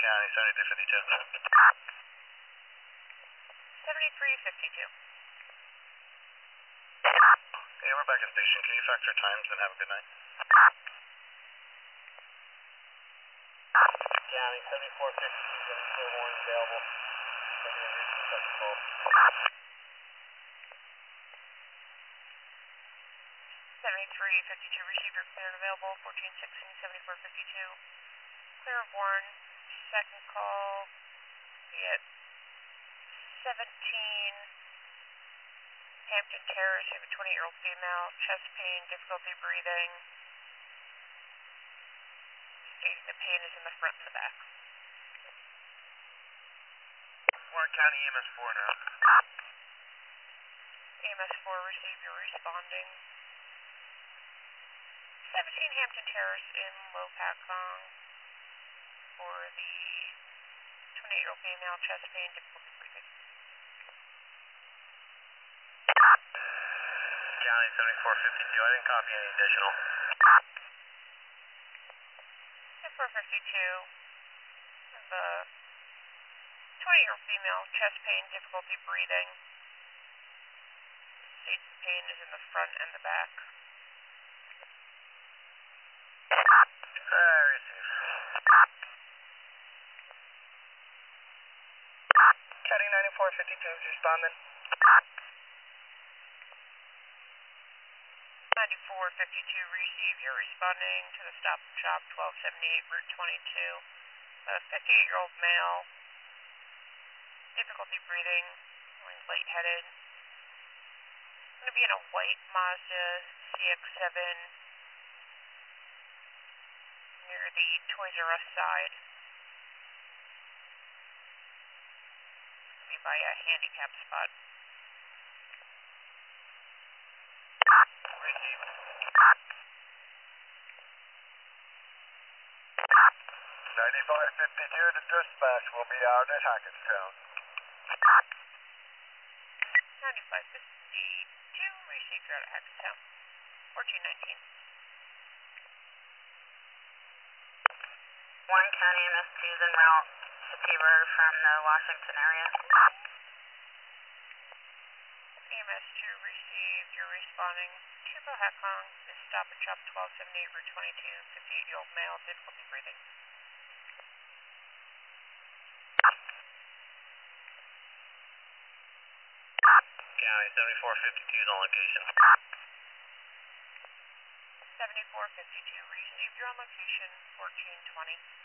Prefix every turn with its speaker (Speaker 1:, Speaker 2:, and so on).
Speaker 1: County, 7352.
Speaker 2: 7352.
Speaker 1: Yeah, we're back at station. Can you factor times and have a good night?
Speaker 3: County, 7452, getting clear warning available. Ready to receive such a call.
Speaker 2: 7352, receive your clear and available, 1416, 7452. Clear of one, second call, be at 17 Hampton Terrace. You have a 20-year-old female, chest pain, difficulty breathing. Stating the pain is in the front and the back.
Speaker 1: Warren County EMS 4 now.
Speaker 2: EMS 4, receive your responding. 17 Hampton Terrace in Lopakong for the 28-year-old female, chest pain, difficulty breathing.
Speaker 1: County, 7452. I didn't copy any additional.
Speaker 2: 7452, the 20-year-old female, chest pain, difficulty breathing. States the pain is in the front and the back.
Speaker 1: Receive. County 9452 is responding.
Speaker 2: 9452, receive. You're responding to the Stop and Shop 1278 Route 22. A 58-year-old male, difficulty breathing, lightheaded. Going to be in a white Mazda CX-7 near the Toys R Us side. Going to be by a handicap spot.
Speaker 1: Receive. 9552 to dispatch. We'll be out at Hackettstown.
Speaker 2: 9552, receive. You're out at Hackettstown. 1419.
Speaker 4: Warren County EMS 2 is en route to Tabor from the Washington area.
Speaker 2: EMS 2, receive. You're responding to Bohakong. This Stop and Shop 1278 Route 22. 58-year-old male, difficulty breathing.
Speaker 1: County, 7452 is on location.
Speaker 2: 7452, receive. You're on location. 1420.